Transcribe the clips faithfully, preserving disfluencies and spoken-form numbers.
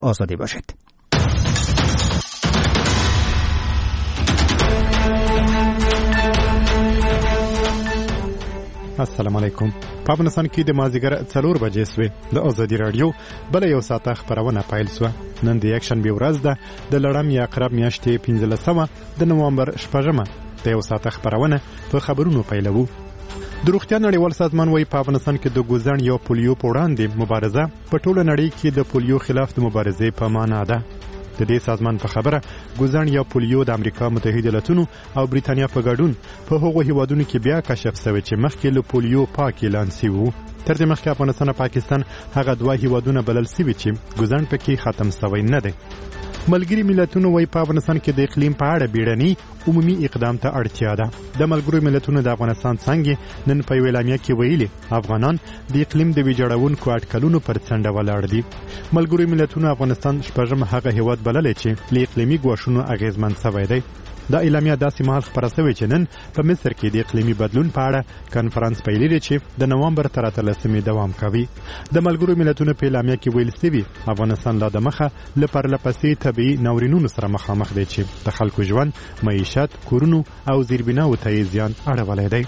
آزادی باشید. السلام علیکم. په افغانستان کې د مازدیګر څلور بجې سوې د ازادي رادیو بل یو ساعته خبرونه پیل سوه. نن د یک شنبې ورځ ده د لړم یا عقرب میاشتې پنځلسمه د نومبر شپږمه. د یو ساعته خبرونه په خبرونو پیلوو. د روغتیا نړیوال سازمان وايي په افغانستان کې د ګوزن یا پولیو په وړاندې مبارزه په ټوله نړۍ کې د پولیو خلاف د مبارزې په معنا ده. د دې سازمان په خبره ګوزن یا پولیو د امریکا متحده ایالاتونو او بریتانیا په ګډون په هغو هیوادونو کې بیا کشف شوی چې مخکې له پولیو پاک اعلان شوی وو. تر دې مخکې افغانستان او پاکستان هغه دوه هیوادونه بلل شوي چې ګوزن پکې ختم شوی نه دی. ملګری ملتونو وايي په افغانستان کې د اقلیم په اړه بیړني عمومي اقدام ته اړتیا ده. د ملګرو ملتونو د افغانستان څنګه نن په اعلامیه کې ویلي افغانان د اقلیم د ویجاړونکو اټکلونو پر څنډه ولاړ دي. ملګرو ملتونو افغانستان شپږم هغه هیواد بللی چې له اقلیمي ګواښونو اغیزمن شوی دی. دا اعلامیه داسې مهال خپره شوې چې نن په مصر کې د اقلیمي بدلون په اړه کنفرانس پیلېږي چې د نومبر تر اتلسمې دوام کوي. د ملګرو ملتونو په اعلامیه کې ویل شوي افغانستان لا د مخه له پرلهپسې طبیعي ناورینونو سره مخامخ دی چې د خلکو ژوند، معیشت، کورونو او زیربناو ته یې زیان اړولی دی.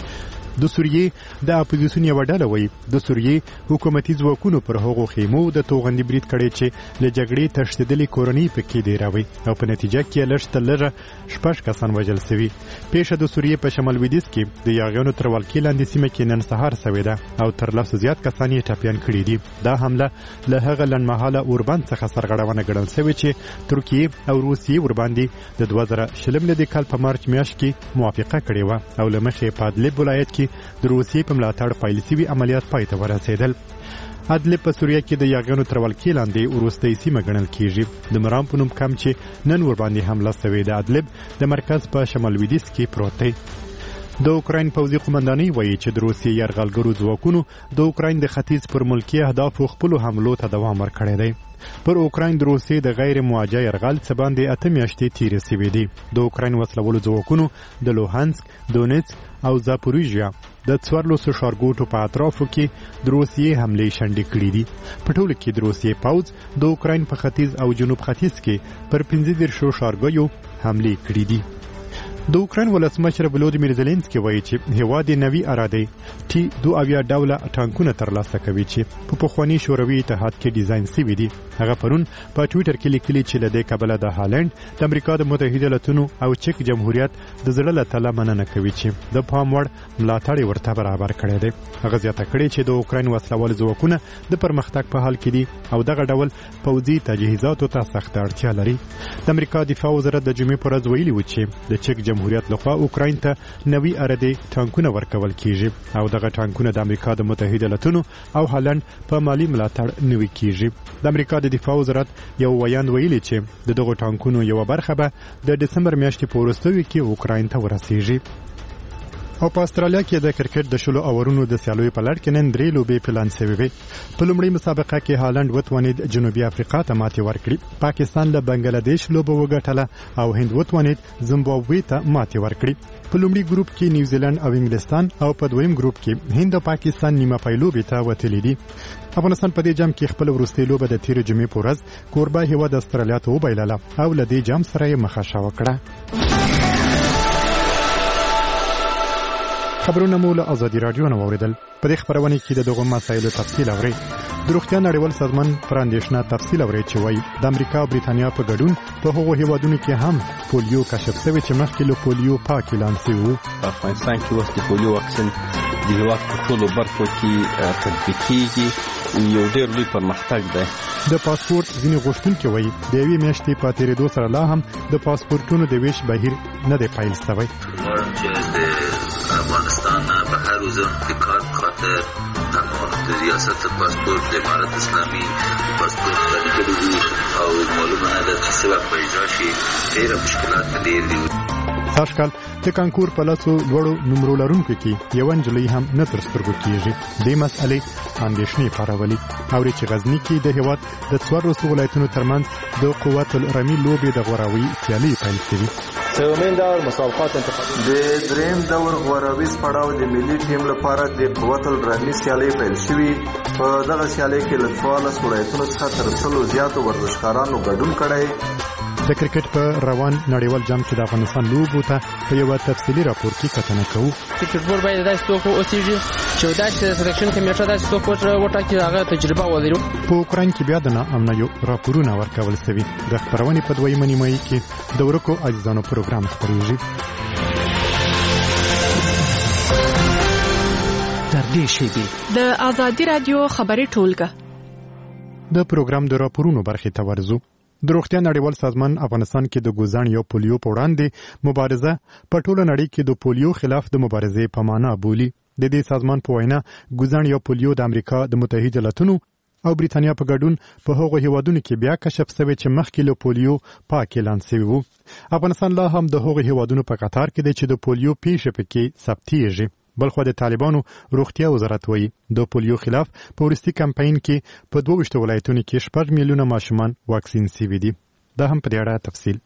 د سوریې د اپوزیسیون یو ډله وایي د سوریې حکومتي ځواکونو پر هغو خیمو د توغندي برید کړی چې له جګړې تښتېدلې کورنۍ پکې ډېروي او په نتیجه کې لږ تر لږه شپږ کسان وژل شوي. پیښه د سوریې په شمال لویدیځ کې د یاغیانو تر ولکې لاندې سیمه کې نن سهار شوې ده او تر لسو زیات کسان یې ټپیان کړي دي. دا حمله له هغه لنډمهاله اوربند څخه سرغړونه ګڼل شوې چې ترکیې او روسیې ورباندې د دوه زره شلم د کال په مارچ میاشت کې موافقه کړې وه او له مخې په ادلب ولایت کې د روسیې په ملاتړ پیل شوي عملیات پای ته ورسېدل. ادلب په سوریه کې د یاغیانو تر ولکې لاندې وروستۍ سیمه ګڼل کېږي. د مرام په نوم کم چې نن ورباندې حمله شوې د ادلب د مرکز په شمال لویدیځ کې پروت دی. د اوکراین پوځي قومندانۍ وایي چې د روسیې یرغلګرو ځواکونو د اوکراین د ختیځ پر ملکي اهدافو خپلو حملو ته دوام ورکړی دی. پر اوکراین د روسیې د غیر موجه یرغل څه باندې اته میاشتې تیرې شوې دي. د اوکراین وسلوالو ځواکونو د لوهانسک، دونیتسک او زاپوریژیا د څوارلسو ښارګوټو په اطرافو کې د روسیې حملې شنډې کړي دي. په ټوله کې د روسیې پوځ د اوکراین په ختیځ او جنوب ختیځ کې پر پنځه دېرشو ښارګیو حملې کړي دي. د اوکراین ولسمشر ولودیمیر زيلنسکي وایي چې هیواد نوي اراده ټي دوه اویا ډوله ټانکونه ترلاسه کوي چې په پخواني شوروي اتحاد کې ډیزاین شوي دي. هغه پرون په ټوئیټر کې لیکلي چې له دې کبله د هالند، د امریکا د متحده ایالاتونو او چک جمهوریت د زړه له تله مننه کوي چې د پام وړ ملاتړ ورته برابر کړی دی. هغه زیاته کړې چې د اوکراین وسلوال ځواکونه د پرمختګ په حال کې دي او دغه ډول پوځي تجهیزاتو ته سخت اړتیا لري. د امریکا دفاع وزارت د جمعې پر ورځ ویلي و چې د چک جمهوریت لخوا اوکراین ته نوي اراده ټانکونه ورکول کیږي او دغه ټانکونه د امریکا د متحده ایالاتونو او هالند په مالی ملاتړ نوي کیږي. د امریکا د دفاع وزارت یو ویان ویلي چې د دغه ټانکونو یو برخه به د دسمبر میاشتې په وروستیو کې اوکراین ته ورسیږي. او په استرالیا کې د کرکټ د شلو اورونو د سیالیو په لړ کې نن درې لوبې پلان شوې وې. په لومړۍ مسابقه کې هالند وتوانید جنوبي افریقا ته ماتې ورکړي. پاکستان له بنگلاديش لوبه وګټله او هند وتوانید زیمبابوې ته ماتې ورکړي. په لومړي ګروپ کې نیوزیلند او انګلستان او په دویم ګروپ کې هند او پاکستان نیمه پای لوبې ته وتلي دي. افغانستان په دې جام کې خپل وروستۍ لوبه د تیر جمعې په ورځ کوربه هیواد استرالیا ته وبایلله او له دې جام سره یې مخه وکړه. خبرونه مو له ازادي رادیو نه واوریدل. په دې خبرونه کې د دغه مسایلو تفصیل اورئ. د روغتیا نړیوال سازمان پر اندېښنه تفصیل اورئ چې وایي د امریکا او بریتانیا په ګډون په هغو هیوادونو کې هم پولیو کشف شوی چې مخکې له پولیو پاک اعلان شوی و. په افغانستان کې اوس د پولیو واکسین د هېواد په ټولو برخو کې تطبیق کېږي. یو ډېر لوی پرمختګ دی. د پاسپورت ځینې غوښتونکي وایي د یوې میاشتې په تېرېدو سره لا هم د پاسپورتونو د ویش بهیر نه دی پیل شوی. افغانستان به هر روز د کار خاطر تمام د ریاست پاسپورت د امارت اسلامي پاسپورت کړي دي او معلومه ده چې سبب په اجرا شي ډېر مشکلات ډېر دي. ساشکال د کانکور په لاسو لوړو نمرو لرونکو کې یو نجلۍ هم نه تر سترګو کېږي. دې مسئلې اندېښنې پارولي. اوري چې غزني کې د هېواد د څوارلسو ولایتونو ترمنځ د قوت الرمي لوبې د غوراوي سیالۍ پیل شوي. سومین دور مسابقات انتخابي د دریم دور غوراوي پړاو د ملي ټیم لپاره د قوت الرمي سیالۍ پیل شوي. په دغه سیالۍ کې له څوارلس ولایتونو څخه تر سلو زیاتو ورزشکارانو ګډون کړی. د کرکټ په روان نړیوال جام کې د افغانستان لوبو ته په یو تفصیلي راپور کې کتنه کوو. چې فوټبال باید داسې توپ اوسېږي چې داسې سلیکشن کمیټه داسې توپ وټاکي هغه تجربه ولري. په اوکراین کې بیا د ناامنیو راپورونه ورکول شوي. د خپرونې په دویمه نیمایي کې د ورکو عزیزانو پروګرام خپریږي. تر دې شیبې د آزادي رادیو خبري ټولګه د پروګرام د راپورونو برخې ته ورځو. د روغتیا نړیوال سازمان افغانستان کې د ګوزان یا پولیو په وړاندې مبارزه په ټوله نړۍ کې د پولیو خلاف د مبارزې په معنا بولي. د دې سازمان په وینا ګوزان یا پولیو د امریکا د متحده ایالاتونو او بریتانیا په ګډون په هغو هیوادونو کې بیا کشف شوی چې مخکې له پولیو پاک اعلان شوی وو. افغانستان لا هم د هغو هیوادونو په قطار کې دی چې د پولیو پیښې پکې ثبتېږي. بلخو د طالبانو روغتیا وزارت وایي د پولیو خلاف په وروستي کمپاین کې په دوه ویشت ولایتونو کې شپږ میلیونه ماشومان واکسین شوي دي. دا هم په دې اړه تفصیل.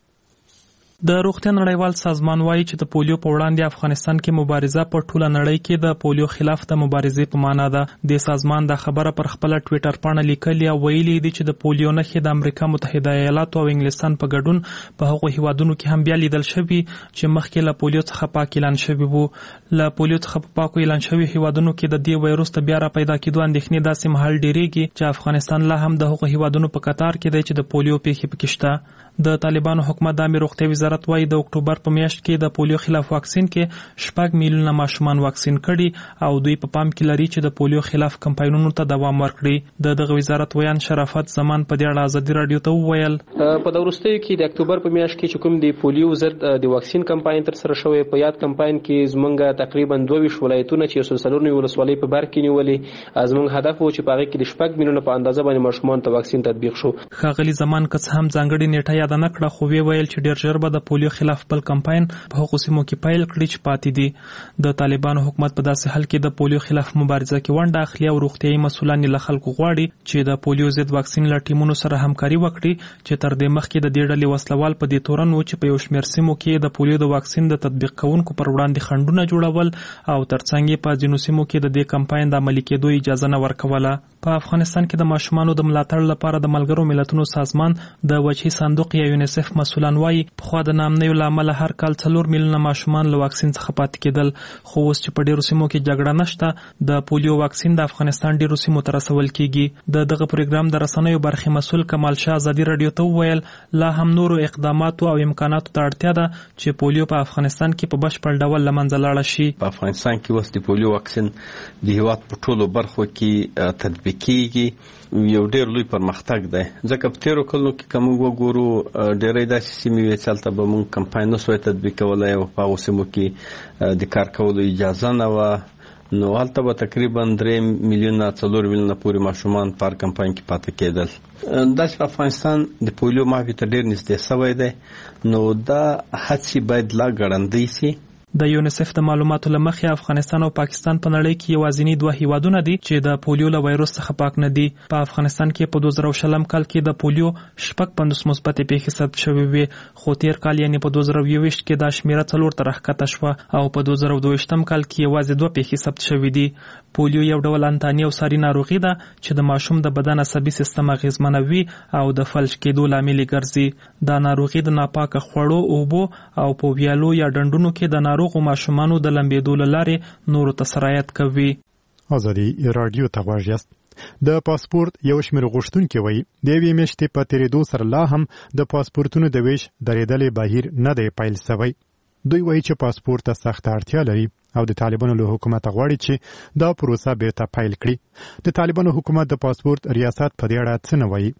د روغتیا نړیوال سازمان وایي چې د پولیو په وړاندې افغانستان کې مبارزه په ټوله نړۍ کې د پولیو خلاف د مبارزې په معنا ده. د سازمان د خبره پر خپل ټوئیټر پاڼه لیکلي او ویلي دي چې د پولیو نښې د امریکا متحده ایالاتو او انګلستان په ګډون په هغو هیوادونو کې هم بیا لیدل شوي چې مخکې له پولیو څخه پاک اعلان شوي وو. له پولیو څخه په پاکو اعلان شوي هیوادونو کې د دې وایروس ته بیا را پیدا کېدو اندېښنې داسې مهال ډېرېږي چې افغانستان لا هم د هغو هیوادونو په قطار کې دی چې د پولیو پیښې پکې شته. د طالبانو حکومت د عامه روغتیا وزارت وايي د اکتوبر په میاشت کې د پولیو خلاف واکسین کې شپږ میلیونه ماشومان واکسین کړي او دوی په پام کې لري چې د پولیو خلاف کمپاینونو ته دوام ورکړي. د دغه وزارت ویان شرافت زمان په دې اړه آزادي رادیو ته وویل په د وروستیو کې د اکتوبر په میاشت کې چې کوم د پولیو ضد د واکسین کمپاین تر سره شوی په یاد کمپاین کې زمونږ تقریبا دوه ویشت ولایتونه چې یو سل نوي ولسوالۍ په بر کې نیولې زمونږ هدف و چې په هغه کې د شپږ میلیونه په اندازه باندې ماشومان ته واکسین تطبیق شو. ښاغلي زمان که هم ځانګړې نیټه یاد نه کړه خو ویل چې ډیر ژر به د پولیو خلاف بل کمپاین په هغو سیمو کې پیل کړي چې پاتې دي. د طالبانو حکومت په داسې حال کې د پولیو خلاف مبارزه کې ونډه اخلي او روغتیايي مسؤلان له خلکو غواړي چې د پولیو ضد واکسین له ټیمونو سره همکاري وکړي چې تر دې مخکې د دې ډلې وسلوال په دې تورن و چې په یو شمېر سیمو کې د پولیو د واکسین د تطبیق کوونکو پر وړاندې خنډونه جوړول او ترڅنګ یې په ځینو سیمو کې د دې کمپاین د عملي کېدو اجازه نه ورکوله. په افغانستان کې د ماشومانو د ملاتړ لپاره د ملګرو ملتونو سازمان د وجهي صندوق یا یونیسف مسؤلان وایي پخوا د ناامنیو له امله هر کال څلور میلیونه ماشومان له واکسین څخه پاتې کېدل خو اوس چې په ډېرو سیمو کې جګړه نشته د پولیو واکسین د افغانستان ډېرو سیمو ته رسول کېږي. د دغه پروګرام د رسنیو برخې مسؤل کمال شاه آزادي رادیو ته وویل لا هم نورو اقداماتو او امکاناتو ته اړتیا ده چې پولیو په افغانستان کې په بشپړ ډول له منځه لاړه شي. په افغانستان کې اوس د پولیو واکسین د هیواد په ټولو برخو کې تطبیق کېږي. یو ډېر لوی پرمختګ دی ځکه په تېرو کلونو کې که موږ وګورو ډېری داسې سیمې وې چې هلته به موږ کمپاین نه سوی تطبیق کولی او په هغو سیمو کې د کار کولو اجازه نه وه نو هلته به تقریبا درې میلیونه څلور میلیونه پورې ماشومان په هر کمپاین کې پاتې کېدل. داسې په افغانستان د پولیو مافي ته ډېر نږدې سوی دی نو دا هڅې باید لا ګړندۍ سي. د یونیسف د معلوماتو له مخې افغانستان او پاکستان په نړۍ کې یوازینی دوه هیوادونه دي چې د پولیو له وایروس څخه پاک نه دي. په افغانستان کې په دوه زره شلم کال کې د پولیو شپږ پنځوس مثبتې پیښې ثبت شوې وې خو تېر کال یعنې په دوه زره یوویشت کې دا شمېره څلور ته راښکته شوه او په دوه زره دوه ویشتم کال کې یوازې دوه پیښې ثبت شوې دي. پولیو یو ډول انتاني او ساري ناروغي ده چې د ماشوم د بدن عصبي سیستم اغېزمنوي او د فلج کېدو لامل ګرځي. دا ناروغي د ناپاکه خوړو اوبو او په ویالو یا ډنډونو کې د ناروغو ماشومانو د لمبېدو له لارې نورو ته سرایت کوي. آزادي رادیو ته غواړئ یاست. د پاسپورت یو شمېر غوښتونکي وایي د یوې میاشتې په تېرېدو سره لا هم د پاسپورتونو د ویش درېدلې بهیر نه دی پیل شوی. دوی وایي چې پاسپورت ته سخته اړتیا لري او د طالبانو له حکومت غواړي چې دا پروسه بیرته پیل کړي. د طالبانو حکومت د پاسپورت ریاست په دې اړه څه نه وایي.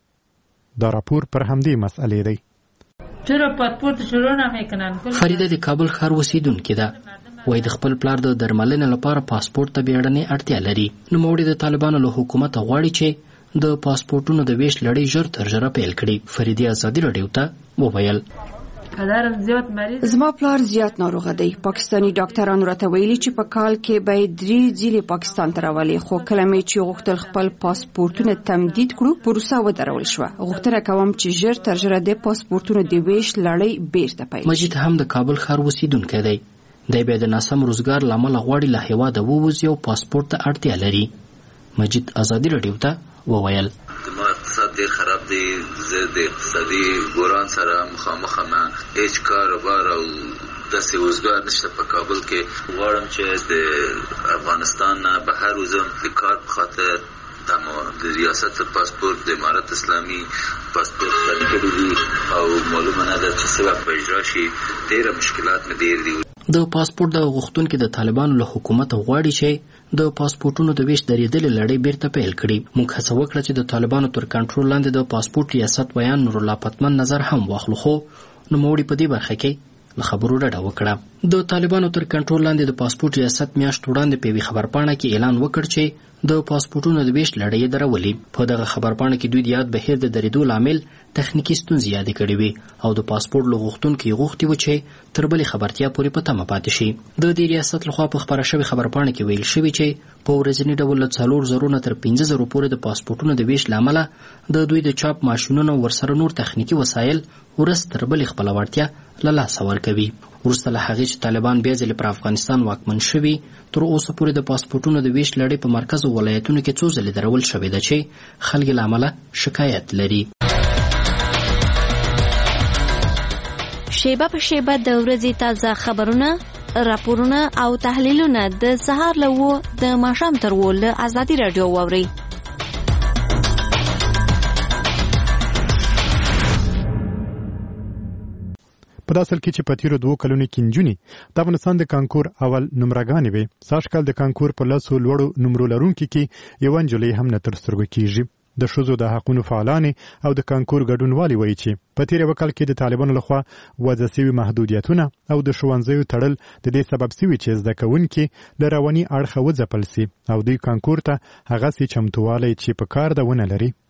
دا راپور پر همدې مسئلې دی. فریده د کابل ښار اوسیدونکې ده وایي د خپل پلار د درملنې لپاره پاسپورت ته بیړنۍ اړتیا لري. نوموړي د طالبانو له حکومت غواړي چې د پاسپورتونو د ویش لړۍ ژر تر ژره پیل کړي. فریده آزادي رادیو ته وویل زما پلار زیات ناروغه دی. پاکستانی ډاکټرانو راته ویلي چې په کال کې به درې ځلې پاکستان ته راولي خو کله مې چې غوښتل خپل پاسپورتونه تمدید کړو پروسه ودرول شوه. غوښتنه کوم چې ژر تر ژره د پاسپورتونو د ویش لړۍ بیرته پیل. مجید هم د کابل ښار اوسیدونکی دی. دی بیا د ناسم روزګار له امله غواړي له هېواده ووځي او پاسپورت ته اړتیا لري. مجید ازادي رادیو ته وویل زما اقتصاد ډیر خراب دی، زه د اقتصادي بحران سره مخامخ یم، هیڅ کاروبار او داسې روزګار نشته په کابل کې. غواړم چې د افغانستان نه بهر وځم د کار په خاطر، د ریاست پاسپورت د امارت اسلامي پاسپورت ترلاسه کړی دی او معلومه نه ده چې څه وخت به اجرا شي. ډېره مشکلات مې ډېر دي. د پاسپورت د غوښتونکو د طالبانو له حکومت غواړي چې د پاسپورتونو د ویش درېدلې لړۍ بیرته پیل کړي. موږ هڅه وکړه چې د طالبانو تر کنټرول لاندې د پاسپورت ریاست بیان نور الله پتمن نظر هم واخلو، خو نوموړي په دې برخه کې له خبرو ډډه وکړه. د طالبانو تر کنټرول لاندې د پاسپورت ریاست میاشت وړاندې په یوې خبرپاڼه کې اعلان وکړ چې د پاسپورتونو د ویش لړۍ درولې. په دغه خبرپاڼه کې دوی د یاد بهیر د درېدو لامل تخنیکی ستونزې یادې کړې وې او د پاسپورت له غوښتونکو یې غوښتي و چې تر بلې خبرتیا پورې په تمه پاتې شي. د دې ریاست لخوا په خپره شوې خبرپاڼه کې ویل شوي چې په ورځني ډول له څلور زرو نه تر پنځه زرو پورې د پاسپورتونو د ویش له امله د دوی د چاپ ماشینونو ورسره نور تخنیکی وسایل ورځ تر بلې خپله وړتیا له لاسه ورکوي. وروسته له هغې چې طالبان بیا ځلې پر افغانستان واکمن شوي، تر اوسه پورې د پاسپورتونو د ویش لړۍ په مرکزو ولایتونو کې څو ځلې درول شوې ده چې خلک له امله شکایت لري. شیبه په شیبه د ورځې تازه خبرونه، راپورونه او تحلیلونه د سهار له اوه د ماښام تر اوه له ازادي راډیو واورئ. په داسې حال کې چې په تیرو دوو کلونو کې نجونې د افغانستان د کانکور اول نمرګانې وې، سږ کال د کانکور په لسو لوړو نمرو لرونکي کې یوه نجلۍ هم نه تر سترګو کېږي. د ښځو د حقونو فعالانې او د کانکور ګډونوالې وایي چې په تیر یوه کال کې د طالبانو لخوا وضع شوي محدودیتونه او د ښوونځیو تړل د دې سبب شوي چې زده کوونکي له رواني اړخه وځپل سي او دوی کانکور ته هغسې چمتووالی چې په کار ده ونه لري.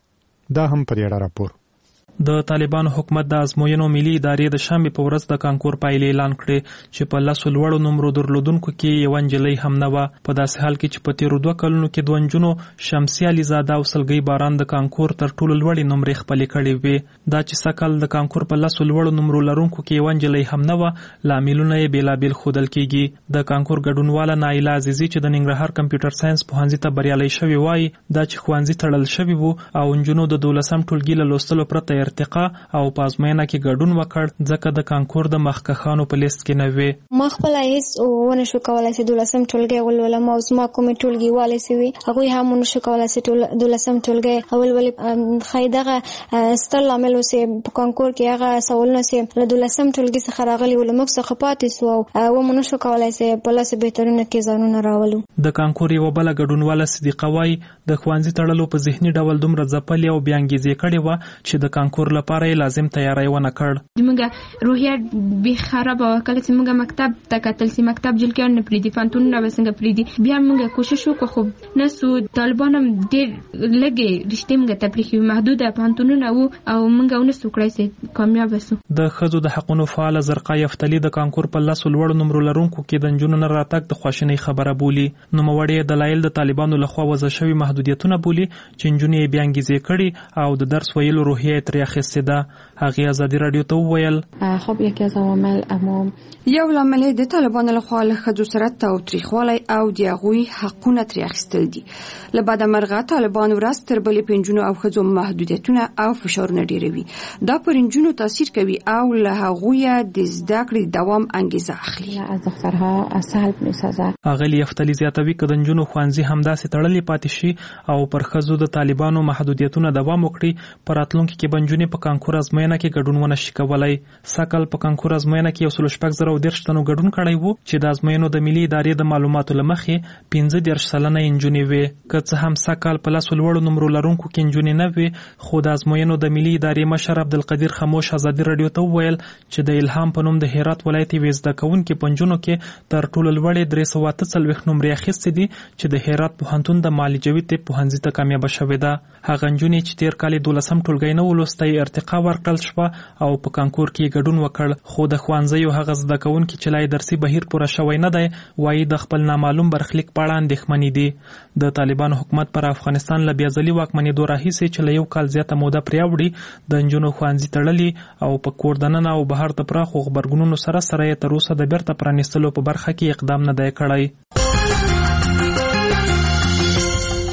دا هم په دې اړه راپور. د طالبانو حکومت د ازموینو ملي ادارې د شنبې په ورځ د کانکور پایلې اعلان کړې چې په لسو لوړو نمرو درلودونکو کې یوه نجلۍ هم نه وه. په داسې حال کې چې په تیرو دوه کلونو کې دوه نجونو شمسي علیزاده او سلګۍ باران د کانکور تر ټولو لوړې نمرې خپلې کړې وې. دا چې سږکال د کانکور په لسو لوړو نمرو لرونکو کې یوه نجلۍ هم نه وه، لاملونه یې بېلابېل ښودل کېږي. د کانکور ګډونواله نایله عزیزي چې د ننګرهار کمپیوټر ساینس پوهنځي ته بریالۍ شوې وایي دا چې ښوونځي تړل شوي وو او نجونو د دولسم ټولګي له لوستلو پرته ارتقا او په ازموینه کې ګډون وکړ، ځکه د کانکور د مخکښانو په لیست کې نه وې. ما خپله هېڅ ونه شو کولی چې دولسم ټولګی ولولم او زما کومې ټولګي والې چې وې هغوی هم ونه شو کولی چې دولسم ټولګی ولولي. ښایي دغه ستر لامل و چې په کانکور کې هغه سوالونه چې له دولسم ټولګي څخه راغلي وو له موږ څخه پاتې سو او ومو نه شو کولی چې په لسو بهترینو کې ځانونه راولو. د کانکور یوه بله ګډونواله صدیقه وایي د ښوونځي تړلو په ذهني ډول دومره ځپلې او بې انګیزې کړې وه چې د کانکور لپاره یې لازم تیاری ونه کړ. زموږ روحیه بې خرابه وه. کله چې موږ مکتب ته کتل چې مکتب جلکیان نه پرېږدي، پوهنتونونه به څنګه پرېږدي، بیا موږ کوشش وکړو خو نه سو. طالبان هم ډېر لږې رښتې موږ ته پرېښي وي، محدوده پوهنتونونه وو او موږ ونه سو کړی چې کامیابه سو. د ښځو د حقونو فعاله زرقا یفتلي د کانکور په لسو لوړو نمرو لرونکو کې د نجونو نه راتګ د خواشینۍ خبره بولي. نوموړې دلایل د طالبانو لخوا وضع شوي محدودیتونه بولي چې نجونې یې بې انګیزې کړي او د درس ویلو روحیه یې ترې اخیستې ده. هغې ازادي راډیو ته وویل خب یکی از عوامل اما یو لامل د طالبانو لخوا له ښځو سره تاوتریخوالی او د هغوی حقونه ترې اخیستل دي. له بده مرغه طالبان ورځ تر بلې په نجونو او ښځو محدودیتونه او فشارونه ډېروي. دا پر نجونو تاثیر کوي او له هغوی د زده کړې دوام انګیزه اخلي. از دخترها سلب می‌سازد. اغلی یفتلی زیاتوي که د نجونو ښوونځي همداسې تړلې پاتې شي او پر ښځو د طالبانو محدودیتونه دوام وکړي، په راتلونکي کې به نجونې په کانکور ازموینه کې ګډون ونه شي کولی. سږکال په کانکور ازموینه کې یو سل شپږ زره او دېرش تنو ګډون کړی وو چې د ازموینو د ملي ادارې د معلوماتو له مخې پنځه دېرش سلنه یې نجونې وې. که څه هم سږکال په لسو لوړو نمرو لرونکو کې نجونې نه وې، خو د ازموینو د ملي ادارې مشر عبدالقدیر خموش ازادي راډیو ته وویل چې د الهام په نوم د هرات ولایت یوې زده کوونکې په نجونو کې تر ټولو لوړې درې سوه اته څلوېښت نمرې اخیستې دي چې د هرات پوهنتون د معالي جوید طب پوهنځي ته کامیابه شوې ده. هغه نجونې چې تېر کال یې دولسم ټولګی نه ولوستی ارتقا ورکړل شوه او په کانکور کې ګډون وکړ، خو د ښوونځیو هغه زده کوونکي چې لا یې درسي بهیر پوره شوی نه دی وایي د خپل نامعلوم برخلیک په اړه اندېښمنې دي. د طالبانو حکومت پر افغانستان له بیا ځلي واکمنېدو راهیسې چې له یو کال زیاته موده پرې اوړي د نجونو ښوونځي تړلي او په کور دننه او بهر د پراخو غبرګونونو سره سره یې تر اوسه د بیرته پرانیستلو په برخه کې اقدام نه دی کړی.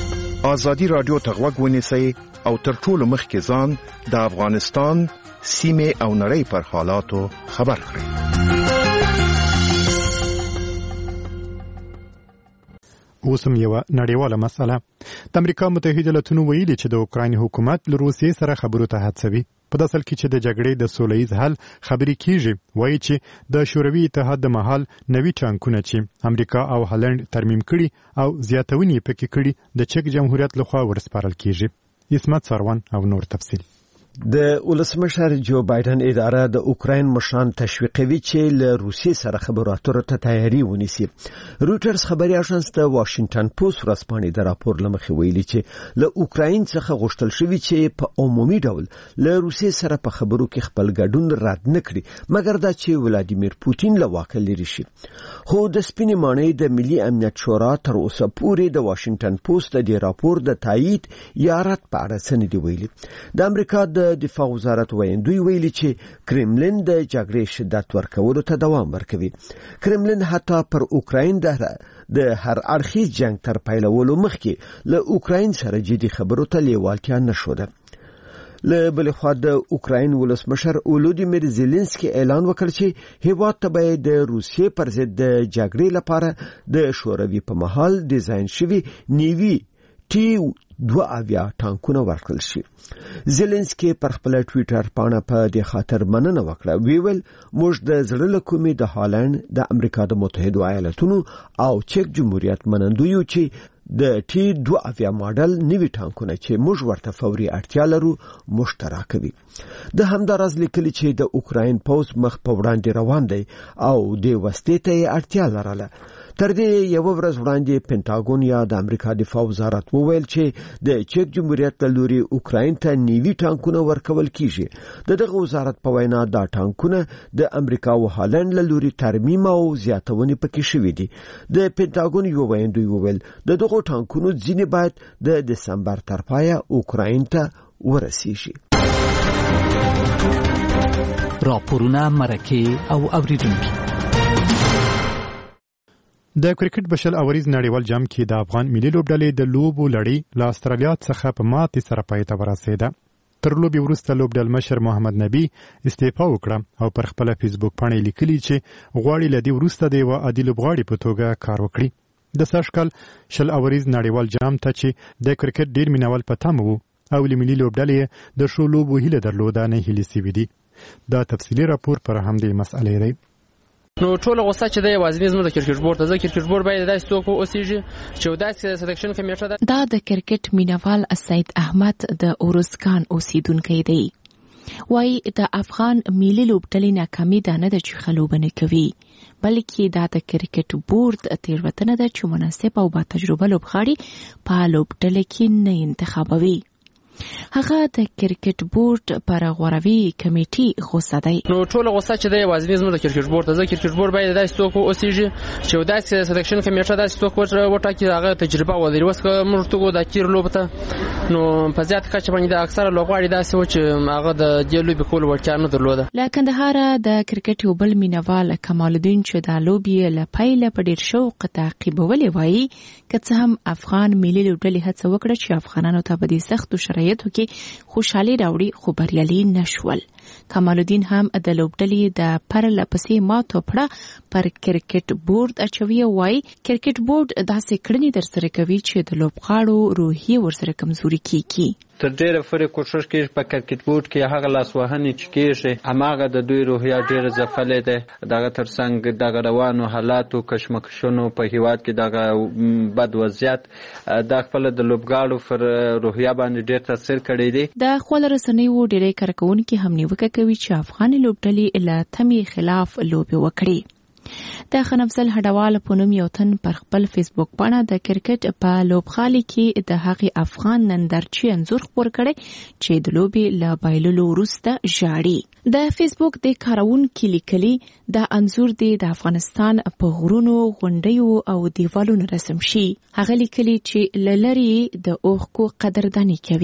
ازادي رادیو ته غوږ ونیسئ او تر ټولو مخکې ځان د افغانستان سیمه او نړۍ پر حالاتو خبر کړئ. اوسم یو نړیواله مسله. د امریکا متحده ایالاتونو ویلي چې د اوکراین حکومت له روسیې سره خبرو ته هڅوي. په داسې حال کې چې د جګړې د سولهییز حل خبرې کیږي، وایي چې د شوروي اتحاد د مهال نوي ټانکونه چې امریکا او هالند ترمیم کړي او زیاتونې پکې کړي د چک جمهوریت لخوا ورسپارل کیږي. اسمت سروان او نور تفصیل. د ولسمشر جو بایدن اداره د اوکراین مشران تشویقوي چې له روسیې سره خبرو اترو ته تیاری ونیسي. رویټرز خبري اژانس د واشنگټن پوسټ ورځپاڼې د راپور لمخې ویلي چې له اوکراین څخه غوښتل شوی چې په عمومي ډول له روسیې سره په خبرو کې خپل ګډون رد نکړي، مګر دا چې ولادیمیر پوتین له واکه لري شي. خو د سپینې ماڼۍ د ملي امنیت شورا تر اوسه پورې د واشنگټن پوسټ د راپور د تایید یا رد په اړه څه نه دی ویلي. د امریکا د دفاع وزارت ویندوی ویلي چې کرملین د جګړې شدت ورکولو ته دوام ورکوي. کرملین حتی پر اوکراین د د هر اړخیز جنگ تر پیلولو مخکې له اوکراین سره جدي خبرو ته لیوالتیا نشوده. له بل خوا د اوکراین ولسمشر ولودیمیر زيلنسکي اعلان وکړ چې هیواد ته به د روسیې پر ضد د جګړې لپاره د شوروي په مهال ډیزاین شوی نیوي ټي دوه اویا ټانکونه ورکړل شي. زيلنسکي پر خپل ټوئیټر باندې په دې خاطر مننه وکړه. ویل موږ د زړه له کومې د هالند، د امریکا د متحده ایالاتونو او چک جمهوریت منندوی یو چې د ټي دوه اویا ماډل نوي ټانکونه چې موږ ورته فوري اړتیا لرو مشترک وي. د همدارز لیکلي چې د اوکراین پوز مخ په وړاندې روان دی او د وسلې ته اړتیا لرله. تر دې یو ورځ وړاندې پینټاګون یا د امریکا دفاع وزارت وویل چې د چک جمهوریت له لوري اوکراین ته نیوي ټانکونه ورکول کیږي. د دغه وزارت په وینا دا ټانکونه د امریکا او هالند له لوري ترمیم او زیاتونې پکې شوې دي. د پینټاګون یو ویندوی وویل د دغه ټانکونو ځینې باید د دسمبر تر پایه اوکراین ته ورسیږي. راپورونه مرکه او اوریدونکو. د کرکټ بشل اوریز نړیوال جام کې د افغان ملي لوبډلې د لوبو لړۍ له استرالیا څخه په ماتې سره پای ته ورسېده. تر لوبې وروسته لوبډل مشر محمد نبی استعفا وکړه او پر خپل فیسبوک باندې لیکلي چې غواړي له دې وروسته د یو عادي لوبغاړي په توګه کار وکړي. د سږکال شل اوریز نړیوال جام ته چې د کرکټ ډیر مینوال په تمه وو او ملي لوبډلې د شو لوبو هیله درلوده نه هلي سوي دي. دا تفصیلی راپور پر همدې مسئلې دی. نو ټول غوسه چې د یوازینی زموږ د کرکټ بورډ ته کرکټ بورډ باید داسې څوک اوسېږي چې داسې سلیکشن کمیټه ده. دا د کرکټ مینوال سید احمد د اورسکان اوسیدونکی دی. وای د افغان ملي لوبډلې ناکامي ده نه چې خلوبنه کوي، بلکې دا د کرکټ بورډ تیروتنه ده چې مناسب او با تجربه لوبغاړي په لوبډلې کې نه انتخابوي. هغه د کرکټ بورډ پر غوروي کمیټې غوسه دی. نو ټول غوسه چې د یوازینی زموږ د کرکټ بورډ ته کرکټ بورډ باید داسې څوک اوسېږي چې داسې سلیکشن کمیټه داسې څوک وټاکي هغه تجربه ولري. اوس که موږ ته د کیر لوبه ته نو په زیات کچه باندې د اکثره لوبغاړي داسې و چې هغه د دې لوبې کول وړتیا نه درلوده. له کندهار د کرکټ یو بل مینوال کمال الدین چې د لوبې له پیله په ډیر شوق تعقیبولې وایي که څه هم افغان ملي لوبډلې هڅه وکړه چې افغانانو ته په دې سختو شرایطو کې خوشحالي راوړي خو بریالي نشول. کمال الدین هم د لوبډلې د پرله پسې ماتو پړه پر کرکټ بورډ اچوي. وایي کرکټ بورډ داسې کړنې در سره کوي چې د لوبغاړو روحي ورسره کمزوري کیږي. تر ډیره پورې کوشش کوي په کرکټ بورډ کې هغه لاسوهنې چې کېږي هماغه د دوی روحیه ډیره ځپلې ده. دغه ترڅنګ دغه روانو حالاتو کشمکشونو په هیواد کې دغه بد وضعیت د خپل د لوبغاړو پر روحیه باندې ډیر تاثیر کړی دی. د خپل رسنیو ډیری کارکونکو هم نیوکه کوي چې افغان لوبډلې له تمې خلاف لوبې وکړي. د خنفسل هډوال په نوم یو تن پر خپل فیسبوک باندې د کرکټ په لوبغالي کې د هغې افغان نندارچی انځور خپور کړي چې د لوبې له بایللو وروسته ژاړي. د فیسبوک د کارونکو لیکلي د انځور د افغانستان په غرونو، غونډیو او دیوالونو رسم شي. هغه لیکلي چې لری د اوښکو قدرداني کوي.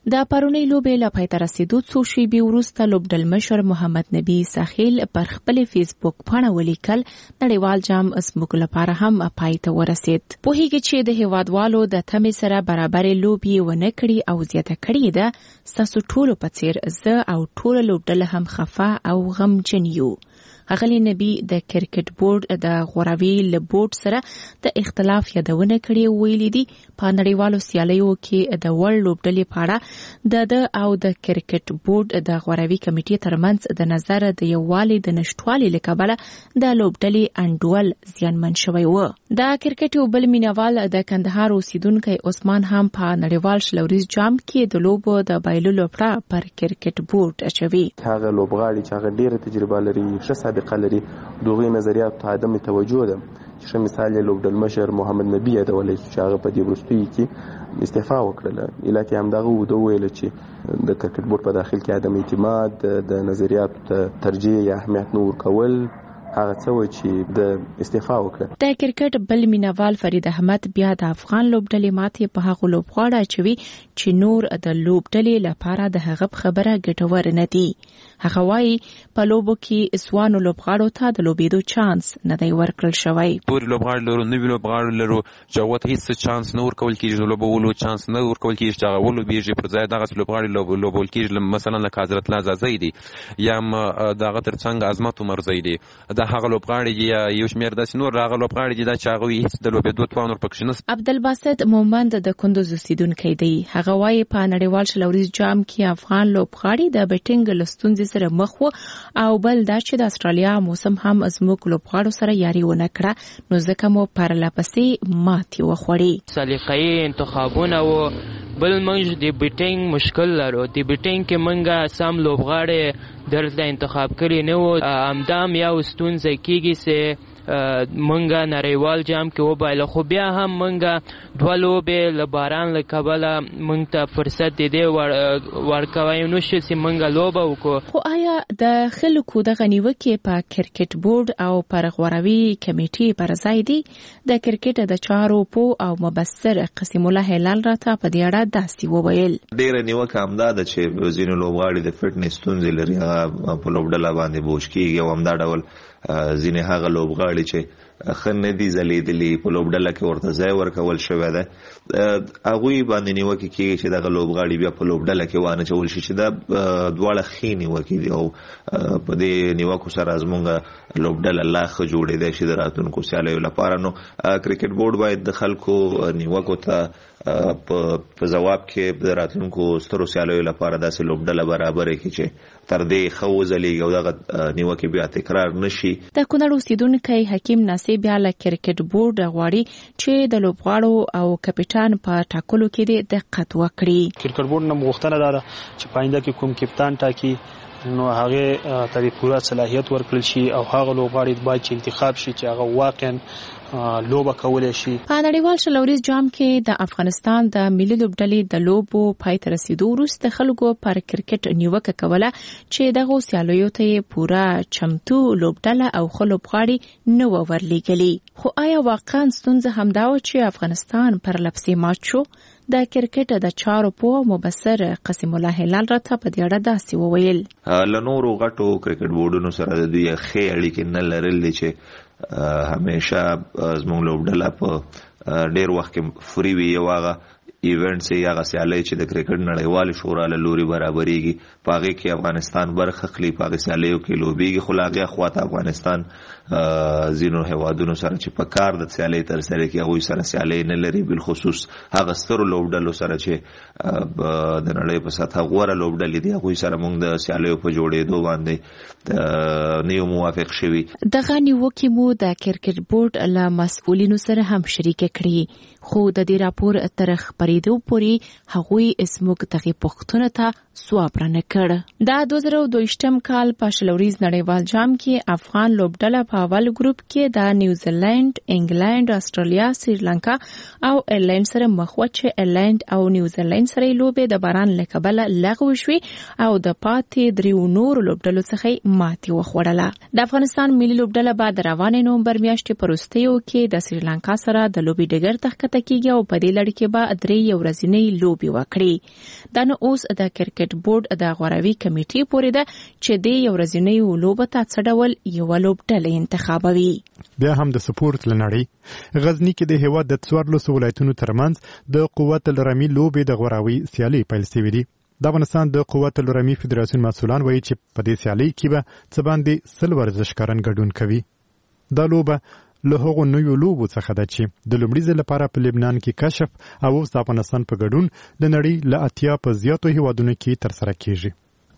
د پرونی لوبې له پای ته رسیدو څو شېبې وروسته لوبډلمشر محمد نبی ساحل پر خپل فیسبوک پاڼه ولیکل نړیوال جام زموږ لپاره هم پای ته ورسید. پوهیږي چې د هیوادوالو د تمې سره برابرې لوبې ونه کړي او زیاته کړي ده. ستاسو ټولو په څیر زه او ټوله لوبډله هم خفه او غمجن یو. اغلی نبی د کرکټ بورډ د غوراوي له بورډ سره د اختلاف یادونه کړې ویلي دي په نړیوالو سیالیو کې د ورلد لوبډلې په اړه د د او د کرکټ بورډ د غوراوي کمیټې ترمنځ د نظر د یووالي د نشټوالي له کبله د لوبډلې انډول زیانمن شوی و. د کرکټ یو بل مینوال د کندهار اوسیدونکی عثمان هم په نړیوال شلوریز جام کې د لوبو د بایللو لپاره پر کرکټ بورډ اچوي. هغه لوبغاړي چې هغه ډیره تجربه لري ښه سابقه لري دوغې نظریات ته عدم توجه ده چې ښه مثال یې لوبډلمشر محمد نبی یادولی چې هغه په دې وروستیو کې استعفا وکړله. علت یې همدغه و ده وویله چې د کرکټ بورډ په داخل کې عدم اعتماد د نظریاتو ته ترجیح یا اهمیت نه ورکول هغه څه و چې د استعفا وکړه. د کرکټ بل مینوال فرید احمد بیا د افغان لوبډلې ماتې په هغه لوبغاړي اچوي چې نور د لوبډلې لپاره د هغه خبره ګټور نه دي. هغه وايي په لوبو کې اسوانو لوبغاړو ته د لوبېدو چانس نه دی ورکړل شوی. ټول لوبغاړي لرو نوی لوبغاړي لرو چې وته هیڅ چانس نه ورکول کیږي. لوبولو چانس نه ورکول کیږي چې هغه ولوبېږي پر ځای دغه لوبغاړي لوبول کیږي مثلا لکه حضرت الله زازی دي یا دغه ترڅنګ عظمت عمر زیدي د هغه لوبغاړي یا یو شمېر داسې نور هغه لوبغاړي دي چې هغه هیڅ د لوبېدو توان ورپکښ نه. عبدالباسط مومند د کندوز اوسیدونکی دی. هغه وايي په نړیوال شلوریز جام کې افغان لوبغاړي د بیټینګ له ستونزې سره مخ وو او بل دا چې د استرالیا موسم هم زموږ لوبغاړو سره یاري ونه کړه نو ځکه مو پرلپسې ماتې وخوړې. سلیقې انتخابونه و بل موږ د بیټینګ مشکل لرو. د بیټینګ کې موږ سم لوبغاړي درته انتخاب کړي نه و. همدام یو ستونزه کېږي چې منګه نړیوال جام کې وبایله خو بیا هم منګه دوه لوبې له باران له کبله موږ ته فرصت دی ورکوی نو شو چې منګه لوبه وکړو. خو آیا د خلکو دغه نیوکې په کرکټ بورډ او پر غوراوي کمیټې پر ځای دي؟ د کرکټ د چارو پوه او مبصر قسیم الله هلال راته په دې اړه داسې وویل. ډېره نیوکه همدا ده چې ځینې لوبغاړي د فټنس ستونزې لري هغه په لوبډله باندې بوج کېږي او همدا ډول ځینې هغه لوبغاړي چې ښه نه دي ځلېدلي په لوبډله کې ورته ځای ورکول شوی ده هغوی باندې نیوکې کېږي چې دغه لوبغاړي بیا په لوبډله کې وانهچول شي چې دا دواړه ښې نیوکې دي او په دې نیوکو سره زموږ لوبډله لا ښه جوړېدی شي د راتلونکو سیالیو لپاره. نو کرکټ بورډ باید د خلکو نیوکو ته په ځواب کې د راتلونکو سترو سیالیو لپاره داسې لوبډله برابره کړي چې تر دې ښه وځلېږي او دغه نیوکې بیا تکرار نه شي. د کونړ اوسیدونکی حکیم ناصر بیا له کرکټ بورډ غواړي چې د لوبغاړو او کپټان په ټاکلو کې دقت وکړي. کرکټ بورډ نه غوښتنه ده چې پاینده کې کوم کپټان ټاکي نو هغه ته پوره صلاحیت ورکړل شي او هغه لوبغاړي باید چې انتخاب شي چې هغه واقعا لوبه کولای شي. په نړیوال شلوریز جام کې د افغانستان د ملي لوبډلې د لوبو پای ته رسیدو وروسته خلکو پر کرکټ نیوکه کوله چې دغه سیالیو ته پوره چمتو لوبډله او خلوبغاړي نه ورلېږلي. خو آیا واقعا ستونزه همدا و چې افغانستان پر لپسې مات شو؟ د کرکټ د چارو په مبصر قسیم الله هلال راته په دې اړه داسې وویل. له نورو غټو کرکټ بورډونو سره د دوی ښې اړیکې نه لرلې چې همیشه زموږ لوبډله په ډېر وخت کې فري وي. یو هغه ایونټس یې هغه سیالۍ چې د کرکټ نړیوالې شورا له لوري برابرېږي په هغې کې افغانستان برخه اخلي په هغې سیالیو کې لوبېږي خو له هغې خواته افغانستان ځینو هیوادونو سره چې په کار د سیالۍ ترسره کړي هغوی سره سیالۍ نه لري بالخصوص هغه سترو لوبډلو سره چې د نړۍ په سطحه غوره لوبډلې دي هغوی سره موږ د سیالیو په جوړېدو باندې نه یو موافق شوي. دغه نیوکې مو د کرکټ بورډ له مسؤلینو سره هم شریکه کړي خو د دې راپور تر خپرېدو پورې هغوی زموږ دغې پوښتنو ته ځواب رانه کړ. دا دوه زره دویشتم کال په شلوریز نړیوال جام کې افغان لوبډله په اول ګروپ کې د نیوزیلند، انګلند، استرالیا، سریلانکا او ایرلند سره مخ و چې ایرلند او نیوزیلند سره لوبې د باران له کبله لغوه شوې او د پاتې دریو نورو لوبډلو څخه ماتې وخوړله. د افغانستان ملي لوبډله به د روانې نومبر میاشتې په وروستیو کې د سریلانکا سره د لوبې ډګر ته ښکته کیږي او په دې لړ کې به درې نړۍ یو ورځنۍ لوبي وکړي. دا نو اوس د کرکټ بورډ د غوراوي کمیټې پورې ده چې د یو ورځنۍ لوبه ته څه ډول یو لوبډله انتخابوي. بیا هم د سپورت لنړۍ غزنی کې د هیواد د څوارلسو ولایتونو ترمنځ د قوت الرمی لوبې د غوراوي سیالي پیل شوې دي. د افغانستان د قوت الرمی فدراسیون مسؤلان وایي چې په دې سیالي کې به څه باندې سل ورزشکاران ګډون کوي. دا لوبه له هغو نویو لوبو څخه ده چې د لومړي ځل لپاره په لبنان کې کشف او اوس د افغانستان په ګډون د نړۍ له اتیا په زیاتو هیوادونو کې ترسره کیږي.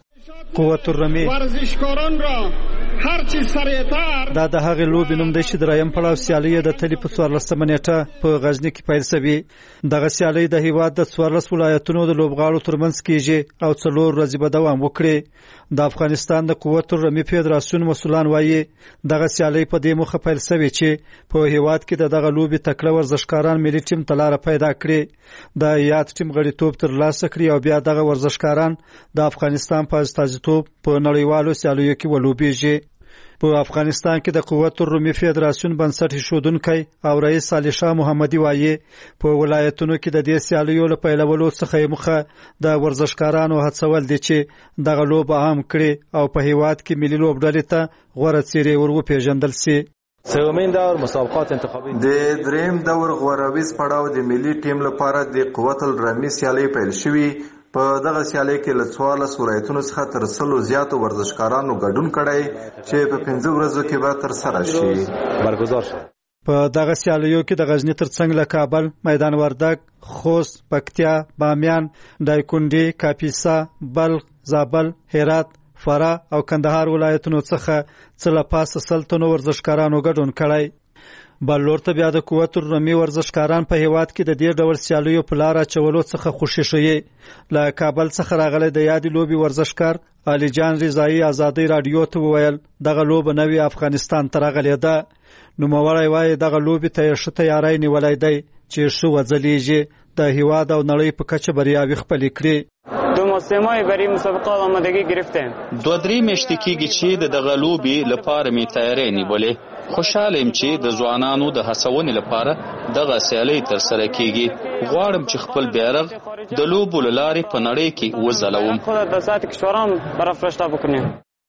قوت الرمی ورزشکاران را هر چی سریعتر دا د هغې لوبې نوم دی چې دریم پړاو سیالۍ د تلې په څوارلسمه نیټه په غزني کې پیل شوي. دغه سیالۍ د هیواد د څوارلس ولایتونو د لوبغاړو ترمنځ کیږي او څلور ورځې به دوام وکړي. د افغانستان د قوت الرمی فدراسیون مسؤلان وایي دغه سیالۍ په دې موخه پیل شوې چې په هیواد کې د دغه لوبې تکړه ورزشکاران ملي ټیم ته لاره پیدا کړي، د یاد ټیم غړیتوب ترلاسه کړي او بیا دغه ورزشکاران د افغانستان په استازیتوب په نړیوالو سیالیو کې ولوبېږي. په افغانستان کې د قوت الرمی فدراسیون بنسټ ایښودونکی او رئیس علي شاه محمدي وایي په ولایتونو کې د دې سیالیو له پیلولو څخه یې موخه د ورزشکارانو هڅول دي چې دغه لوبه عام کړي او په هیواد کې ملي لوبډلې ته غوره څیرې ور وپېژندل سي. سومین دور مسابقات انتخابي د دریم دور غوراویز پړاو د ملي ټیم لپاره د قوت الرمی سیالۍ پیل شوي. په دغه سیالۍ کې له څوارلس ولایتونو څخه تر سلو زیاتو ورزشکارانو ګډون کړی چې په پنځه ورځو کې به ترسره شي برگزار شي. په دغه سیالیو کې د غزني ترڅنګ له کابل، میدان وردګ، خوست، پکتیا، بامیان، دایکنډي، کاپیسا، بلخ، زابل، هرات، فراه او کندهار ولایتونو څخه څه له پاسه سل تنو ورزشکارانو ګډون کړی. بل لور ته بیا د قوت الرمی ورزشکاران په هیواد کې د دې ډول سیالیو په لار اچولو څخه خوشي شوي. له کابل څخه راغلی د یادې لوبې ورزشکار علي جان رضایي ازادۍ راډیو ته وویل دغه لوبه نوې افغانستان ته راغلې ده. نوموړی وایي دغه لوبې ته یې ښه تیاری نیولی دی چې ښه وځلیږي، د هیواد او نړۍ په کچه بریاوې خپلې کړي. دو موسمای برای مسابقات آمادگی گرفتیم. دو درې میاشتې کېږي چې د دغه لوبې لپاره مې تیاری نیولې. خوشحاله یم چې د ځوانانو د هڅونې لپاره دغه سیالۍ ترسره کیږي. غواړم چې خپل بیرغ د لوبو له لارې په نړۍ کې وځلوم. خود د ساعت کشوران برافراشته بکنیم.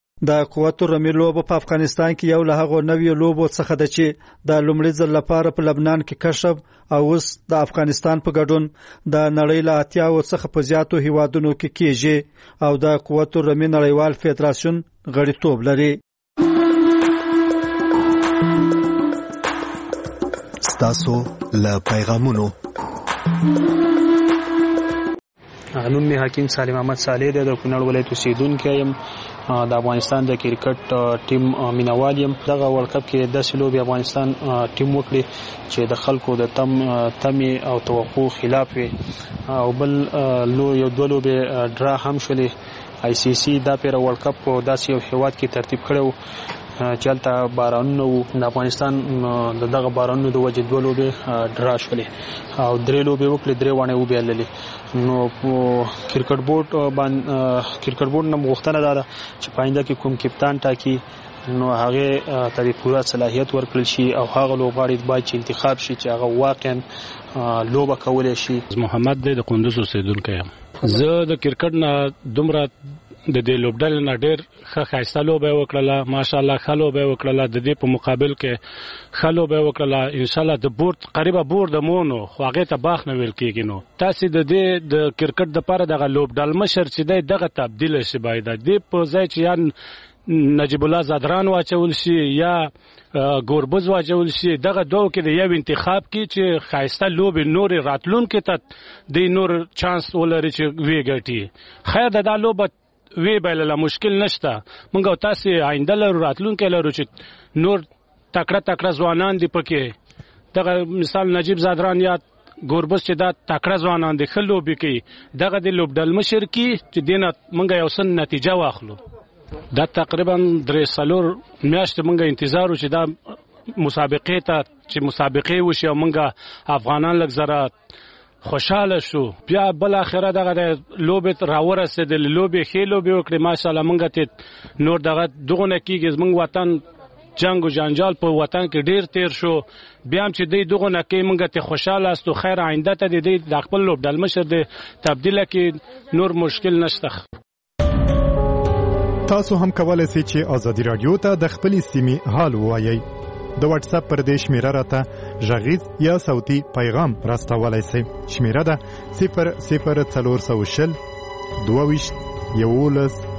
د قوت الرمی لوبه په افغانستان کې یو له هغو نویو لوبو څخه ده چې د لومړي ځل لپاره په لبنان کې کشف او اوس د افغانستان په ګډون د نړۍ له اتیاوو څخه په زیاتو هیوادونو کې کیږي او د قوت الرمی نړیوال فدراسیون غړیتوب لري. ستاسو له پیغامونو نوم می حکیم سالم احمد صالح دی، د کونړ ولایت اوسیدونکی یم. د افغانستان د کرکټ ټیم مینوال یم. دغه ورلد کپ کې داسې لوبې افغانستان ټیم وکړي چې د خلکو د تم تمې او توقع خلاف وي او بل لو یو دوه لوبې ډرا هم شولې. آی سی سی دا پیر ورلد کپ په داسې یو هیواد کې ترتیب کړو چې هلته بارانونه وو. د افغانستان د دغه بارانونو د وجې دوه لوبې ډرا شولې او درې لوبې وکړې، درې واڼې وبایللې. نو کرکټ بورډ باندې کرکټ بورډ نه غوښتنه ده چې پاینده کې کوم کپتان ټاکي نو هغه ته پوره صلاحیت ورکړل شي او هغه لوبغاړي باید چې انتخاب شي چې هغه واقعا لوبه کولای شي. محمد د کندوز اوسیدونکی یم. زه د کرکټ نه دومره د دې لوبډلې نه ډېر ښه ښایسته لوبه یې وکړله، ماشاءالله ښه لوبه یې وکړله. د دې په مقابل کې ښه لوبه یې وکړله. انشاءالله د بورډ قریبه بورډ مو نو خو هغې ته باغ نه ویل کېږي. نو تاسې د دې د کرکټ دپاره دغه لوبډل مشر چې دی دغه تبدیله شي باید د دې په ځای چې یا نجیب الله زادران واچول شي یا ګوربز واچول شي، دغه دوه کې د یو انتخاب کې چې ښایسته لوبې نورې راتلونکي ته د نور چانس ولري چې ویې ګټي. خیر د دا لوبه وی بایلله مشکل نشته. مونږ او تاسې آینده لرو، راتلونکی لرو چې نور تکړه تکړه ځوانان دي پکې. دغه مثال نجیب زادران یا ګوربز چې دا تکړه ځوانان دي ښه لوبې کوي، دغه د لوبډل مشر کې چې دې نه مونږ یو څه نتیجه واخلو. دا تقریبا درې څلور میاشتې مونږ انتظار و چې دا مسابقې ته چې مسابقې وشي او مونږ افغانان لږ زره خوشاله شو. بیا بل اخره دغه د لوبې راورسېدلې، لوبې ښې لوبې وکړې ماشاءالله. مونږ ته نور دغه دغونه کېږي. زموږ وطن جنگ او جنجال په وطن کې ډیر تیر شو بیا هم چې د دغه نکې مونږ ته خوشاله استو خیر آینده ته د خپل لوبډل مشر د تبدیل کې نور مشکل نشته. تاسو هم کولای شئ چې آزادي رادیو ته د خپل سیمې حال ووایئ. د واتس اپ پر دې شمیره راته غږیز یا صوتي پیغام راستولای شئ. شمیره ده صفر صفر څلور سوه شل دوه ویشت یولس